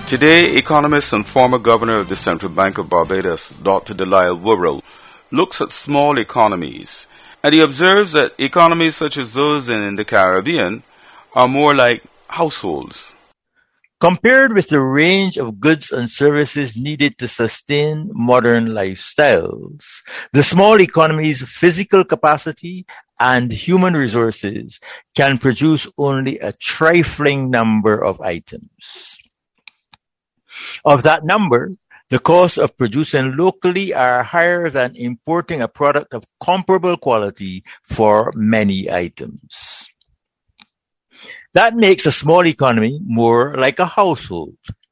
Today, economist and former governor of the Central Bank of Barbados, Dr. Delisle Worrell, looks at small economies, and he observes that economies such as those in the Caribbean are more like households. Compared with the range of goods and services needed to sustain modern lifestyles, the small economy's physical capacity and human resources can produce only a trifling number of items. Of that number, the costs of producing locally are higher than importing a product of comparable quality for many items. That makes a small economy more like a household.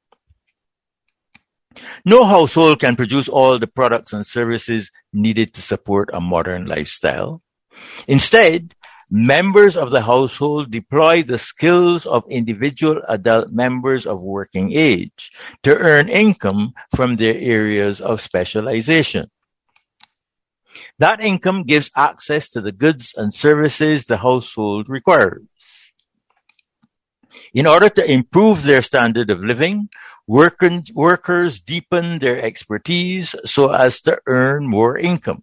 No household can produce all the products and services needed to support a modern lifestyle. Instead, members of the household deploy the skills of individual adult members of working age to earn income from their areas of specialization. That income gives access to the goods and services the household requires. In order to improve their standard of living, workers deepen their expertise so as to earn more income.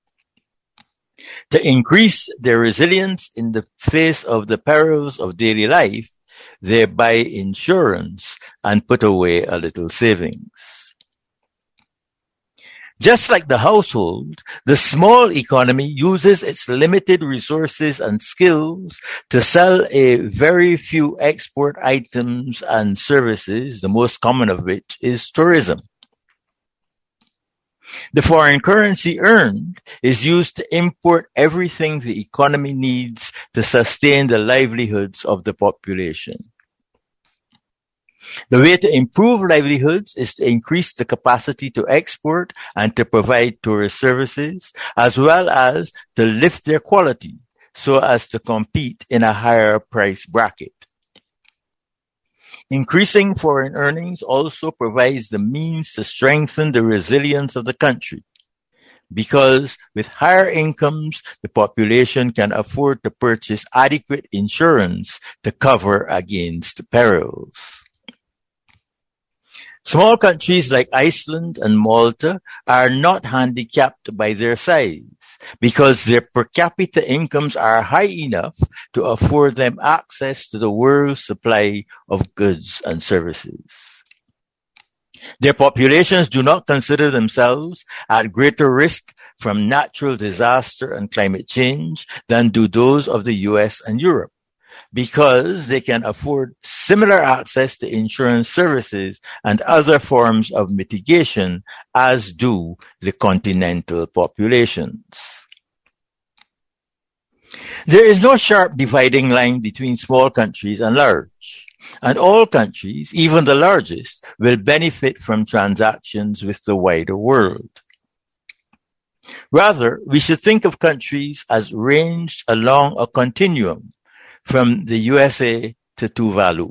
To increase their resilience in the face of the perils of daily life, they buy insurance and put away a little savings. Just like the household, the small economy uses its limited resources and skills to sell a very few export items and services, the most common of which is tourism. The foreign currency earned is used to import everything the economy needs to sustain the livelihoods of the population. The way to improve livelihoods is to increase the capacity to export and to provide tourist services, as well as to lift their quality so as to compete in a higher price bracket. Increasing foreign earnings also provides the means to strengthen the resilience of the country, because with higher incomes, the population can afford to purchase adequate insurance to cover against perils. Small countries like Iceland and Malta are not handicapped by their size because their per capita incomes are high enough to afford them access to the world's supply of goods and services. Their populations do not consider themselves at greater risk from natural disaster and climate change than do those of the US and Europe, because they can afford similar access to insurance services and other forms of mitigation as do the continental populations. There is no sharp dividing line between small countries and large, and all countries, even the largest, will benefit from transactions with the wider world. Rather, we should think of countries as ranged along a continuum from the USA to Tuvalu.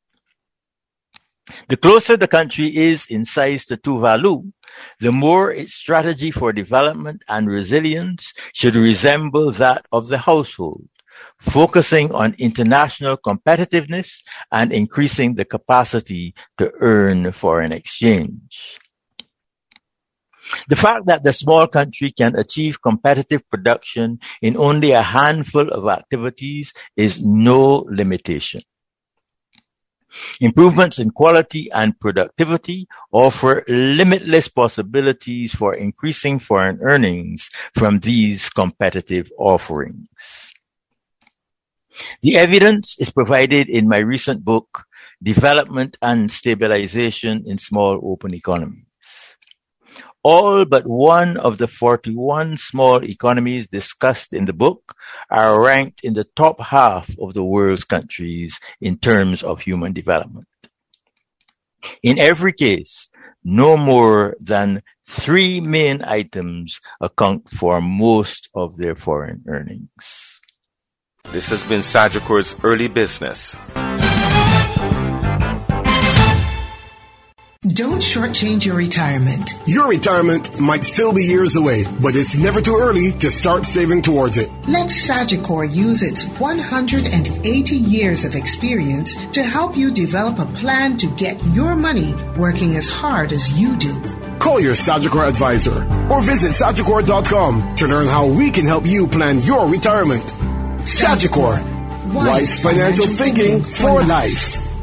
The closer the country is in size to Tuvalu, the more its strategy for development and resilience should resemble that of the household, focusing on international competitiveness and increasing the capacity to earn foreign exchange. The fact that the small country can achieve competitive production in only a handful of activities is no limitation. Improvements in quality and productivity offer limitless possibilities for increasing foreign earnings from these competitive offerings. The evidence is provided in my recent book, Development and Stabilization in Small Open Economies. All but one of the 41 small economies discussed in the book are ranked in the top half of the world's countries in terms of human development. In every case, no more than 3 main items account for most of their foreign earnings. This has been Sagicor's Early Business. Don't shortchange your retirement. Your retirement might still be years away, but it's never too early to start saving towards it. Let Sagicor use its 180 years of experience to help you develop a plan to get your money working as hard as you do. Call your Sagicor advisor or visit Sagicor.com to learn how we can help you plan your retirement. Sagicor, wise financial thinking for life.